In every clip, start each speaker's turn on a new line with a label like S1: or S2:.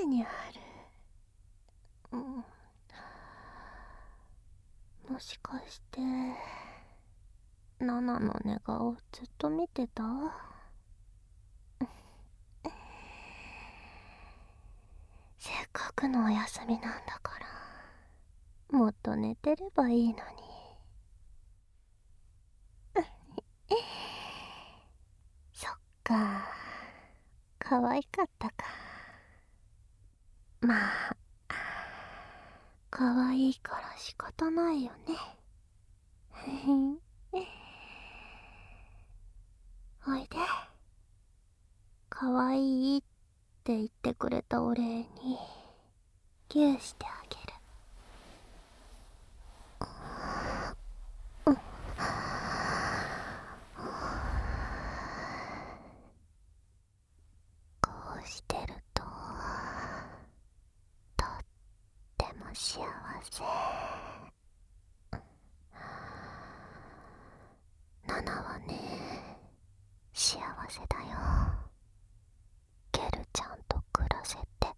S1: にある。もしかしてナナの寝顔ずっと見てた？せっかくのお休みなんだから、もっと寝てればいいのに。そっか、可愛かったか。まあ、可愛いから仕方ないよね。おいで。可愛いって言ってくれたお礼にギューしてあげる。こうしてるととっても幸せ。ナナはね、幸せだよ。ケルちゃんと暮らせて、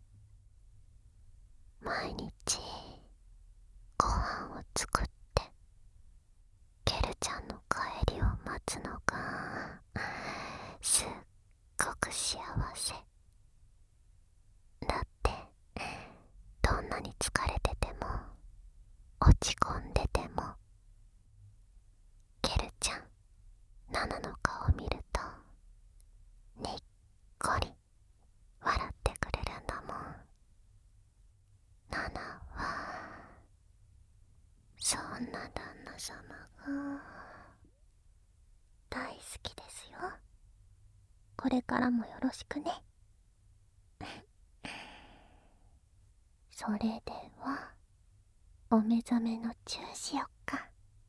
S1: 毎日ご飯を作ってケルちゃんの帰りを待つのがすっごく幸せだって。どんなに疲れてても落ち込んでても、ケルちゃんナナの顔を見るとにっこり笑ってくれるんだもん。ナナはそんな旦那様が大好きですよ。これからもよろしくね。それではお目覚めのチューしよっか。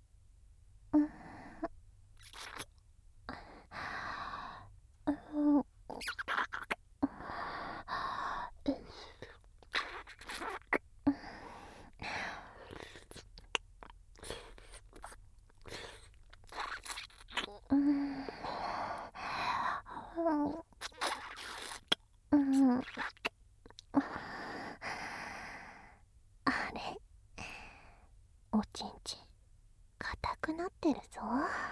S1: あれ、おちんちん硬くなってるぞ。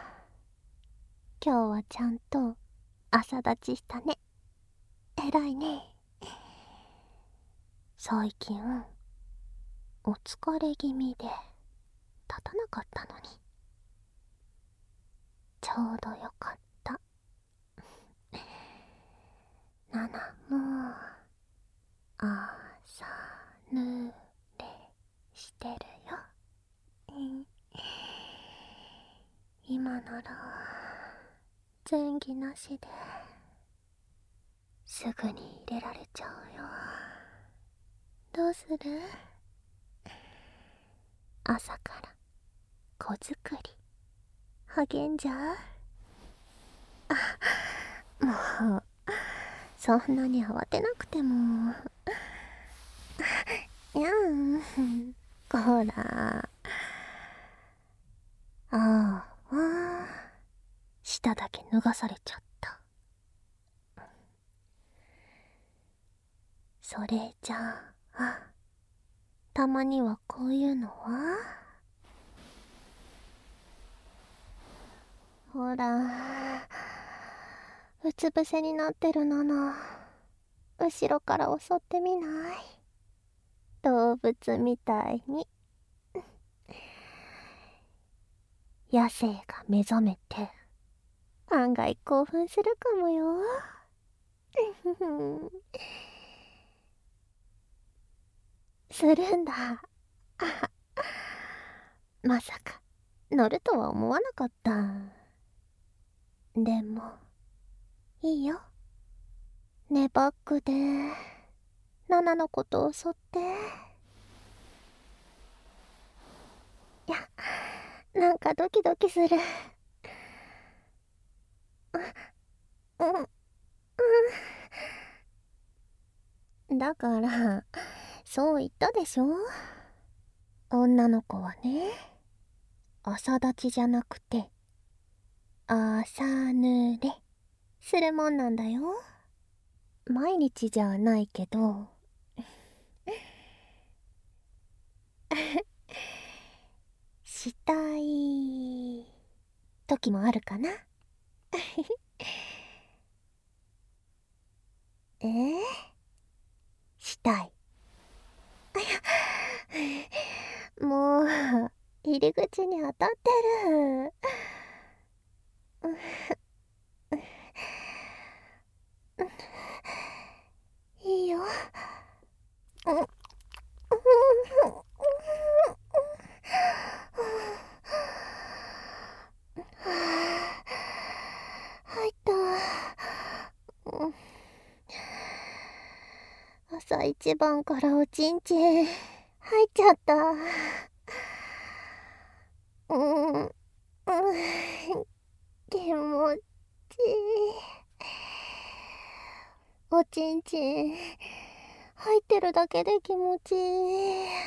S1: 今日はちゃんと朝立ちしたね。えらいね。最近お疲れ気味で立たなかったのに、ちょうどよかった。ナナも朝濡れしてるよ。今なら前儀なしですぐに入れられちゃうよ。どうする？朝から子作り励んじゃう？もうそんなに慌てなくても。いやん、ほら。ああ、舌だけ脱がされちゃった。それじゃあ、たまにはこういうのは？ほら、うつ伏せになってるナナ、後ろから襲ってみない？動物みたいに。野生が目覚めて案外興奮するかもよ。するんだ。まさか乗るとは思わなかった。でもいいよ、寝バックでナナのことを襲って。いや、なんかドキドキする。だからそう言ったでしょ。女の子はね、朝立ちじゃなくて朝濡れするもんなんだよ。毎日じゃないけどしたい時もあるかな。したい。もう入り口に当たってる。いいよ。入った。朝一番からおちんちん入っちゃった。気持ちいい。おちんちん入ってるだけで気持ちいい。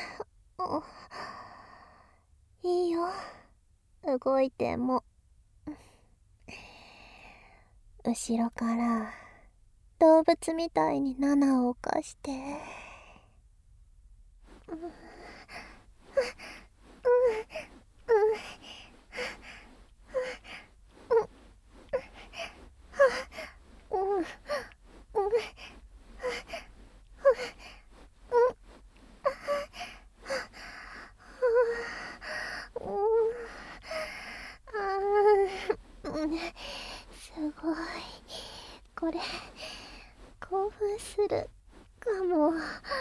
S1: いいよ、動いても。後ろから動物みたいに7を犯して。すごい。これ興奮するかも。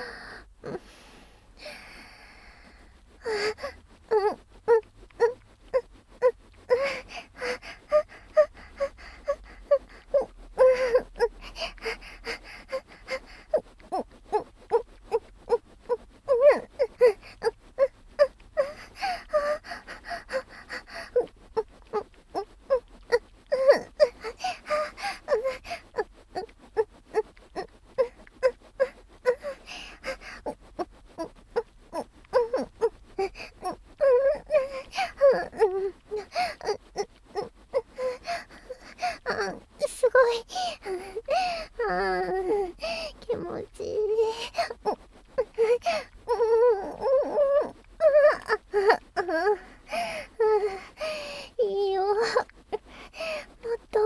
S1: すごい。気持ちいい。いいよ、もっと。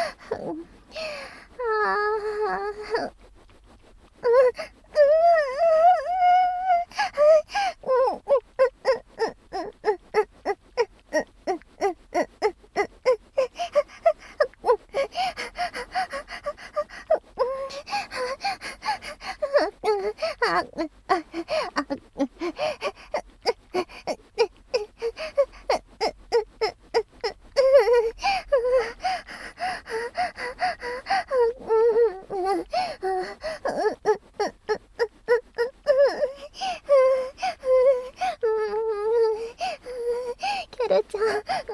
S1: ケルちゃん、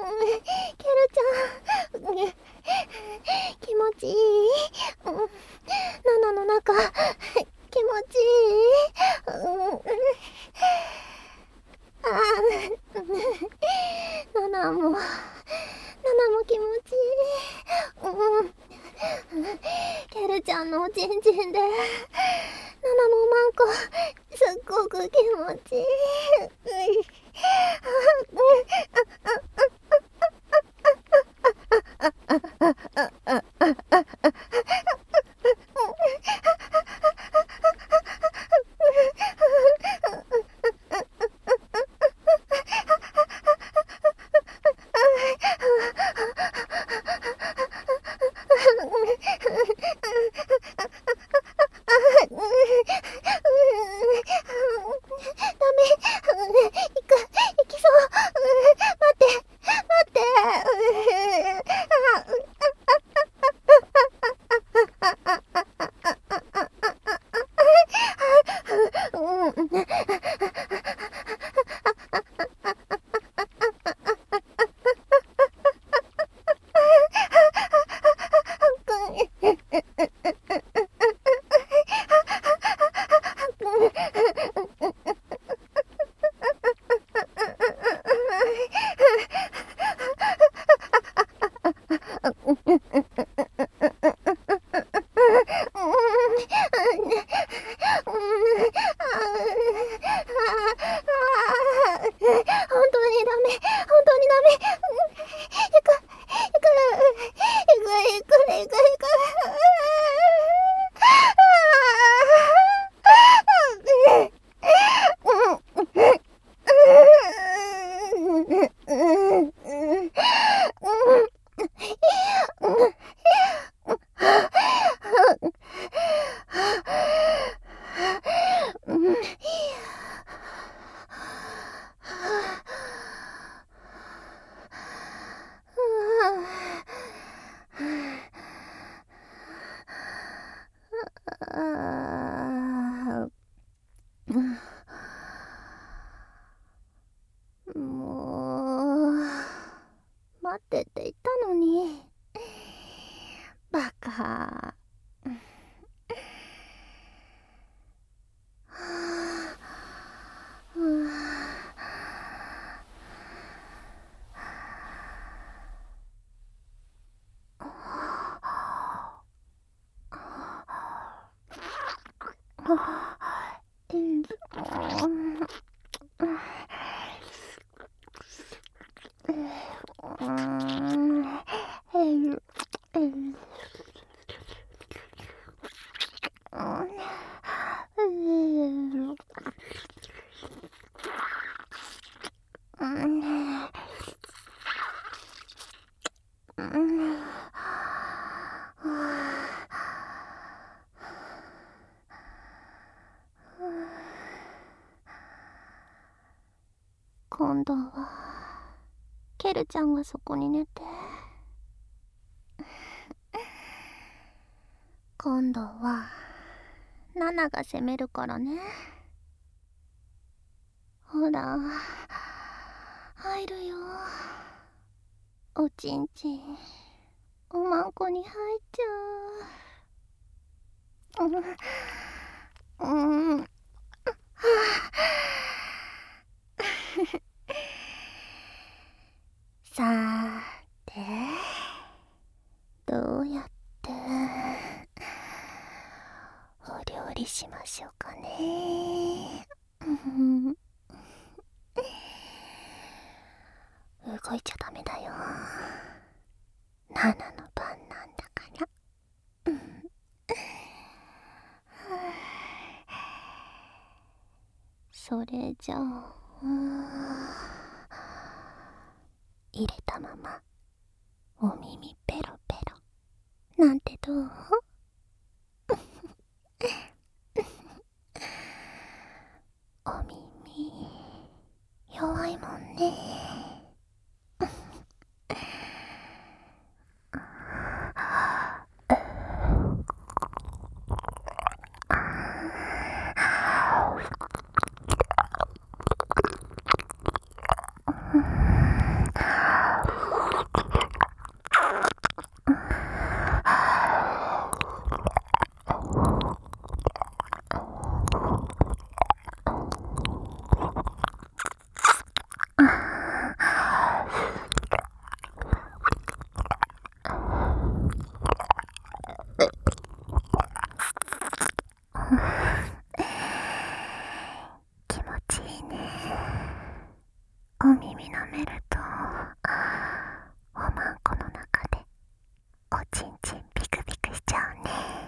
S1: 気持ちいい。7の中、気持ちいい。7も気持ちいい。ケルちゃんのおちんちんで7もマンコ、すっごく気持ちいい。ダメ。行きそう。待って。 れこれ。もう待ってていたのに、バカ。今度はケルちゃんがそこに寝て、今度はナナが攻めるからね。ほら入るよ。おちんちんおまんこに入っちゃう。さーて、どうやってお料理しましょうかね。動いちゃダメだよ。ナナの番なんだから。それじゃあ入れたままお耳ペロペロなんてどう？お耳弱いもんね。気持ちいいね。お耳舐めるとおまんこの中でおちんちんピクピクしちゃうね。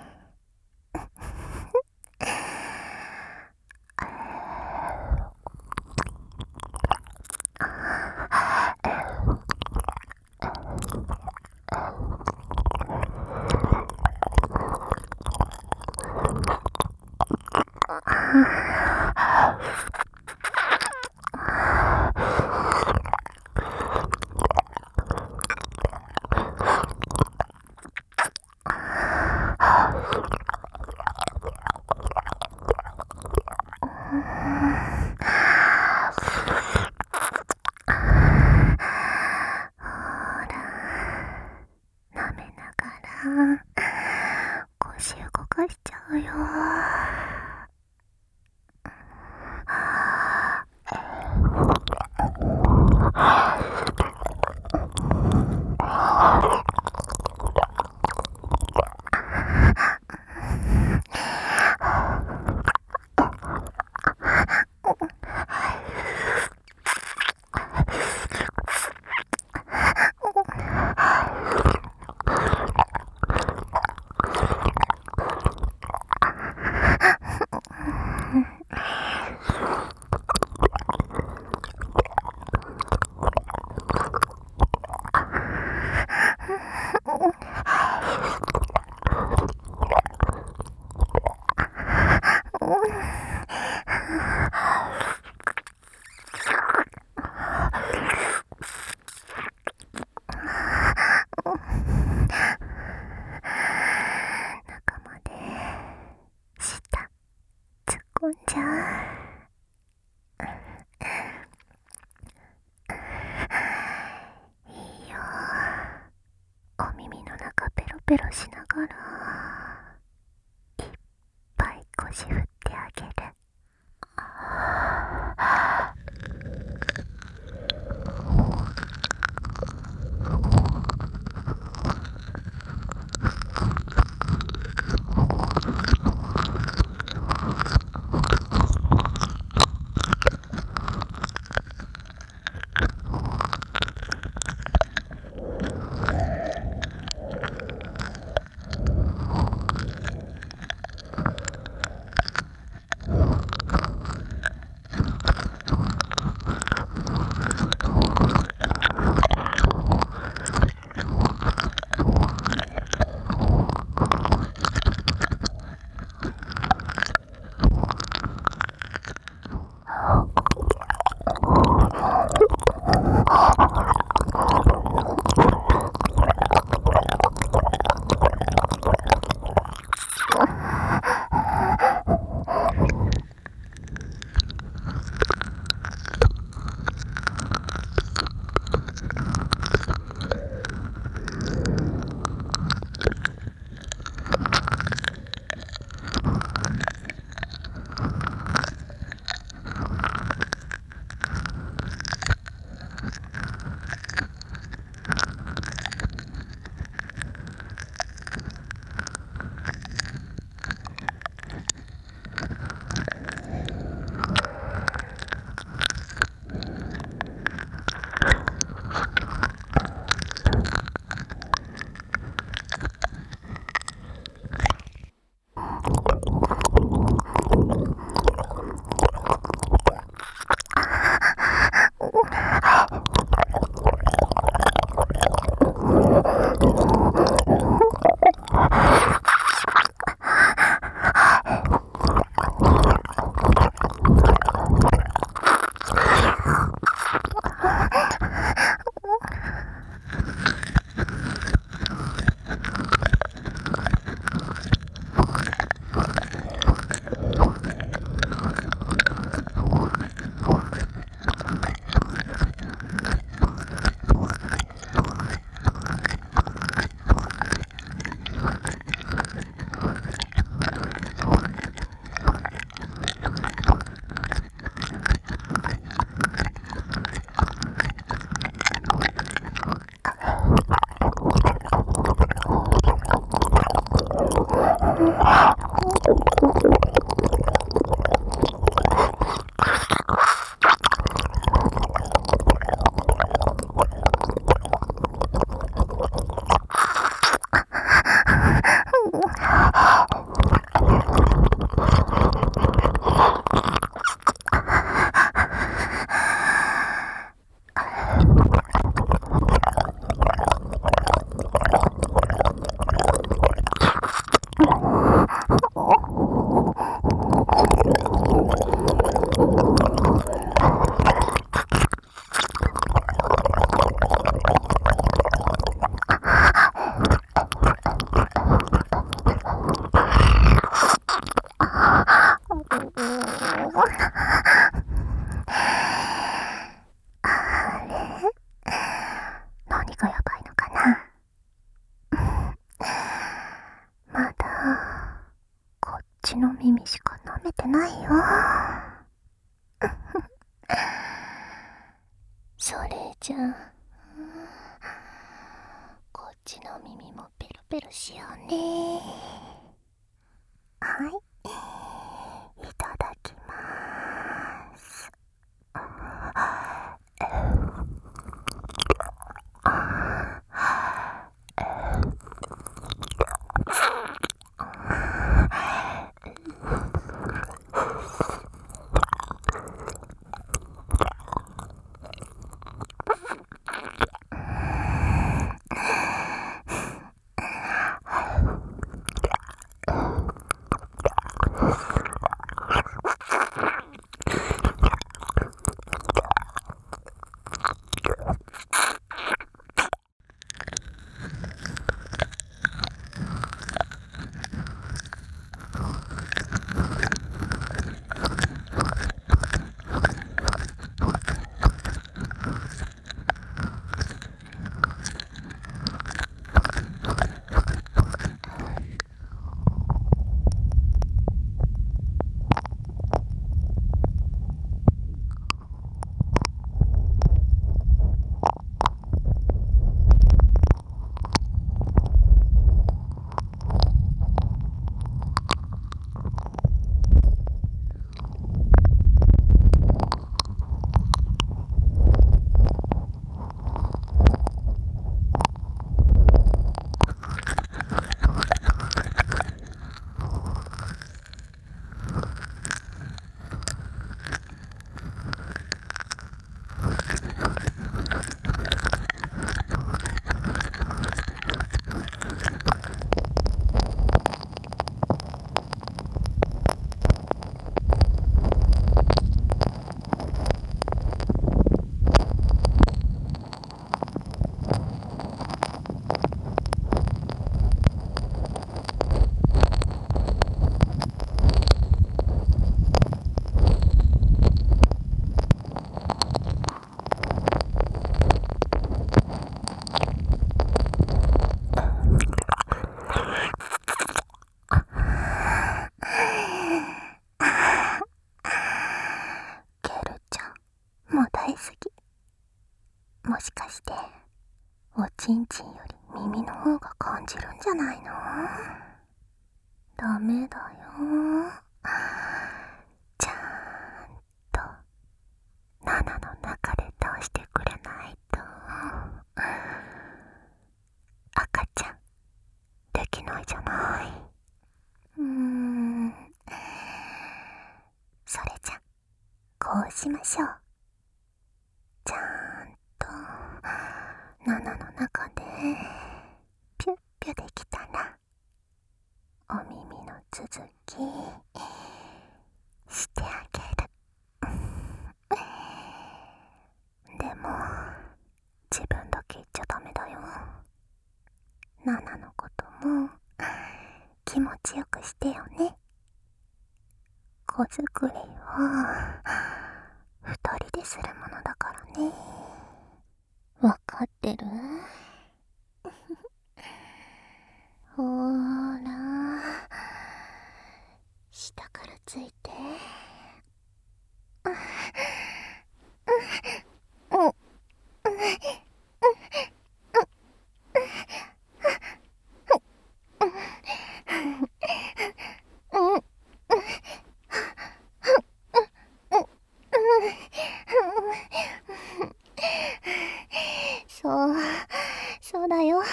S1: 舐めながら腰動かしちゃうよ。 ペロしながらいっぱい腰振ってあげる。何がやばいのかな。まだこっちの耳しか舐めてないよ。それじゃあこっちの耳もペロペロしようね。はい、いただきます。 んちんより耳の方が感じるんじゃないの？ダメだよ。ちゃんと7の中で出してくれないと赤ちゃんできないじゃない。それじゃこうしましょう。ちゃんと7の中でピュッピュできたらお耳の続きしてあげる。でも自分だけ言っちゃダメだよ。ナナのことも気持ちよくしてよね。子作りは2人でするものだからね。わかってる？ほーら、下からついて。そうだよ。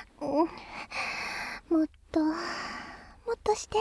S1: もっとして。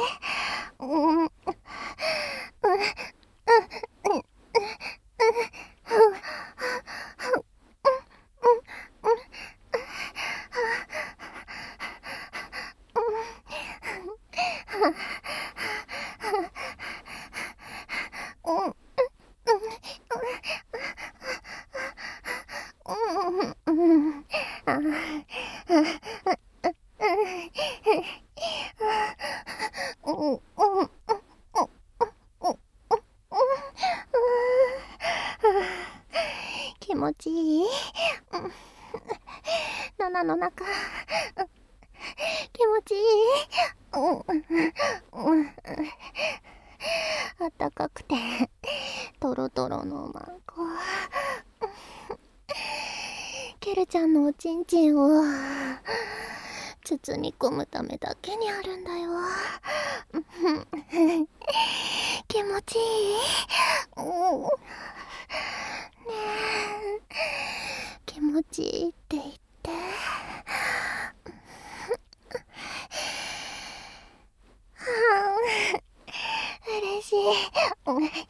S1: 気持ちいい。7の中気持ちいい。あったかくてトロトロのマンコ。ケルちゃんのおちんちんを包み込むためだけにあるんだよ。気持ちいい。ねえ、気持ちいいって言って。嬉しい。嬉しい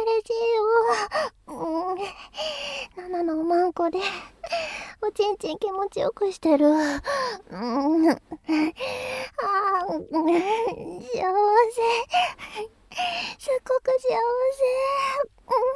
S1: よ。7のおまんこでおちんちん気持ちよくしてる。幸せ。すっごく幸せ。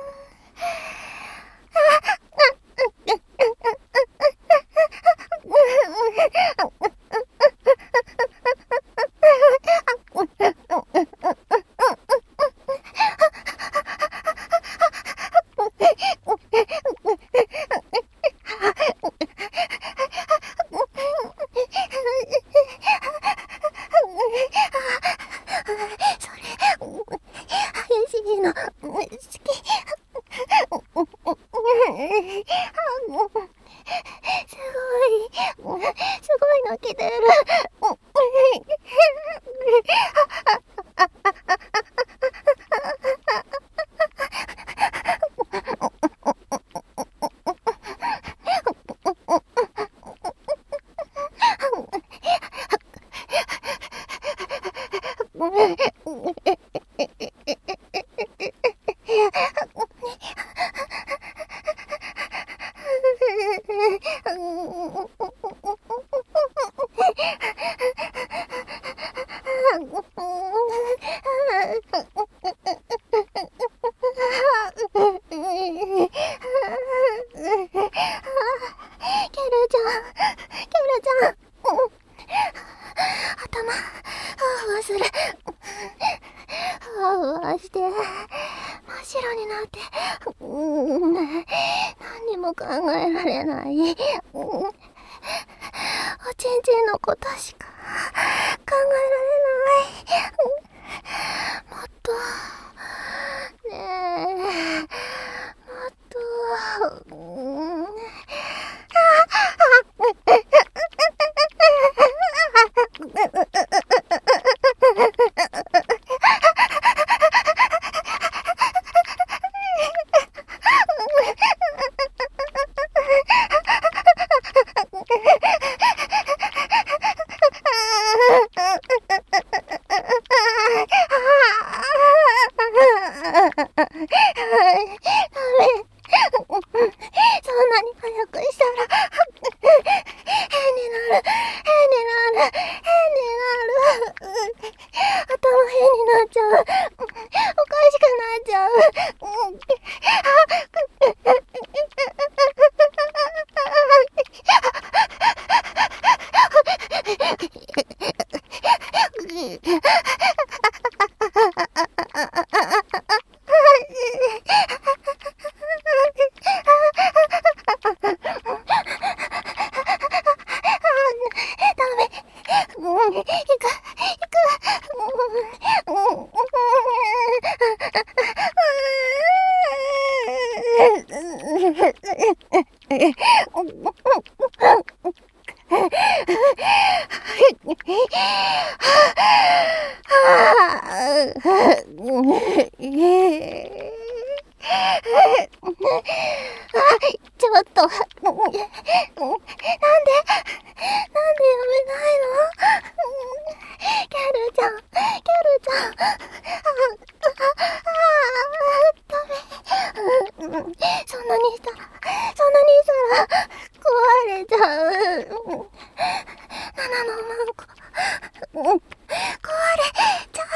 S1: それ激しいの好き。すごい泣き出る。頭ふわふわする。ふわふわして真っ白になって、何にも考えられない。おちんちんのことしか考えられない。もっとねえ、もっと頭変になっちゃう。おかしくなっちゃう。ちょっと、なんでやめないの？キャルちゃん、ダメ。そんなにしたら、壊れちゃう。7のマンコ、壊れちゃう。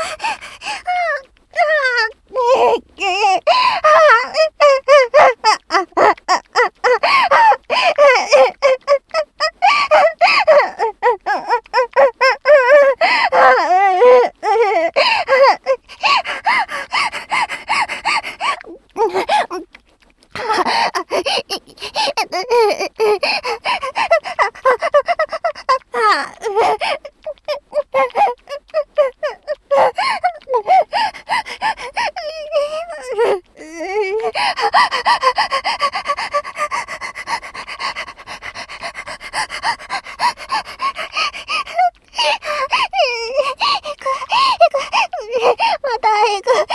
S1: また行く。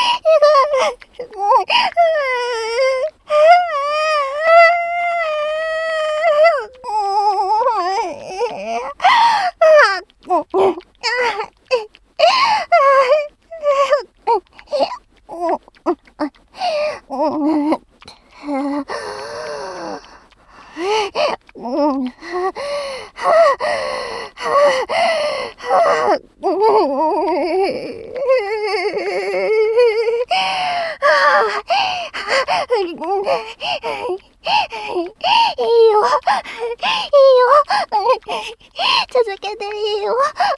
S1: いいよ。続けていいよ。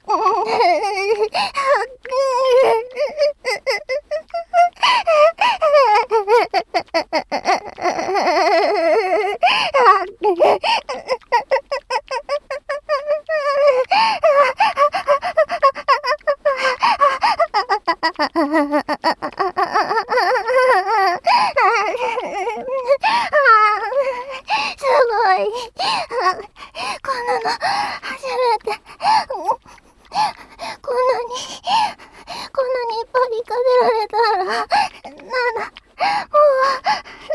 S1: すごい。こんなの初めて。こんなにいっぱい行かせられたら、もう、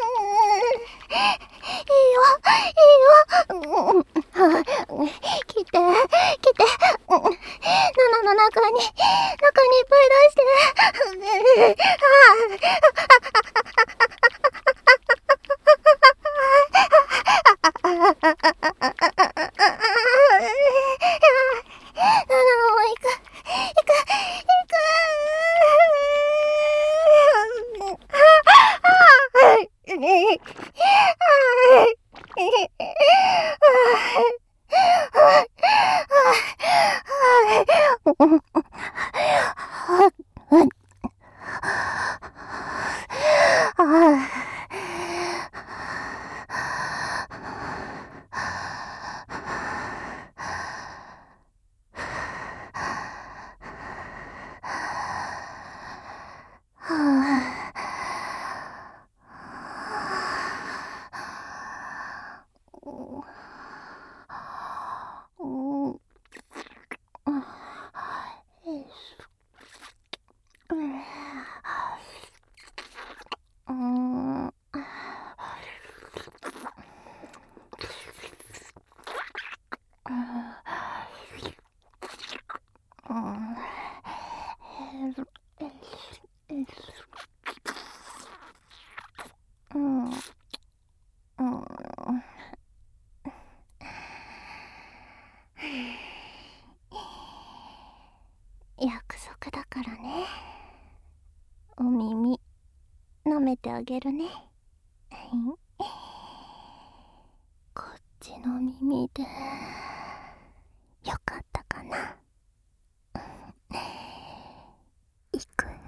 S1: いいよ。来て。7の中にいっぱい出して。 約束だからね。お耳舐めてあげるね。こっちの耳でよかったかな。いくよ。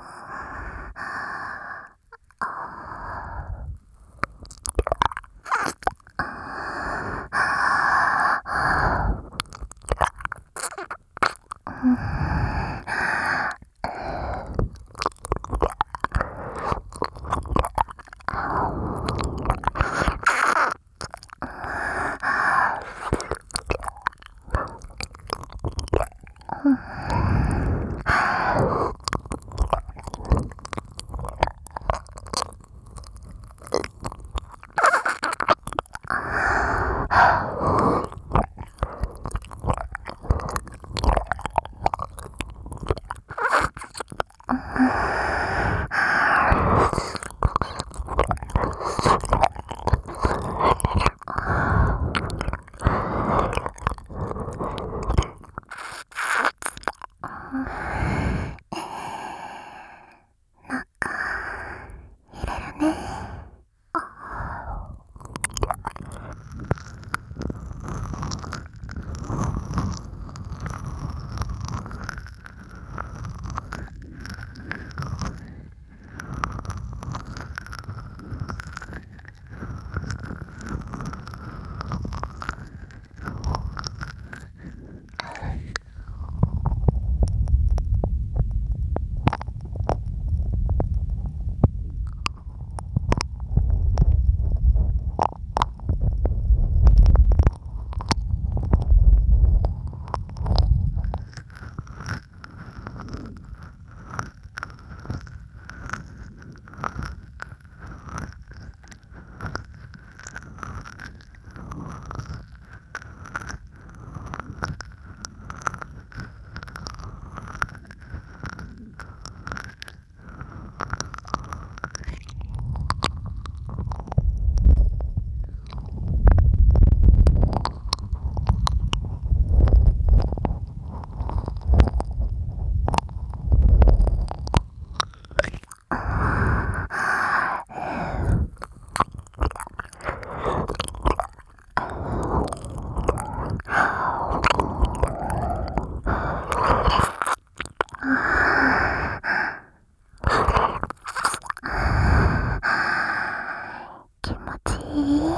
S1: 気持ちいい。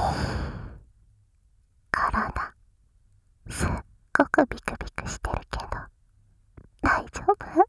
S1: 体すっごくビクビクしてるけど大丈夫？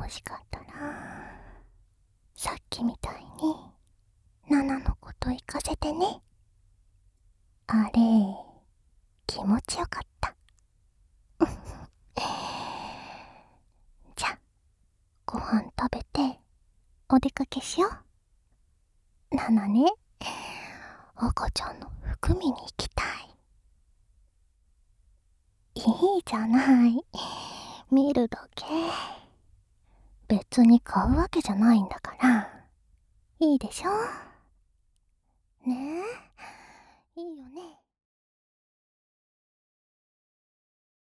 S1: 楽しかったな。さっきみたいにナナのこと行かせてね。あれ気持ちよかった。じゃ、ご飯食べてお出かけしよう。ナナね、赤ちゃんの服見に行きたい。いいじゃない、見るだけ。別に買うわけじゃないんだから、いいでしょねえ。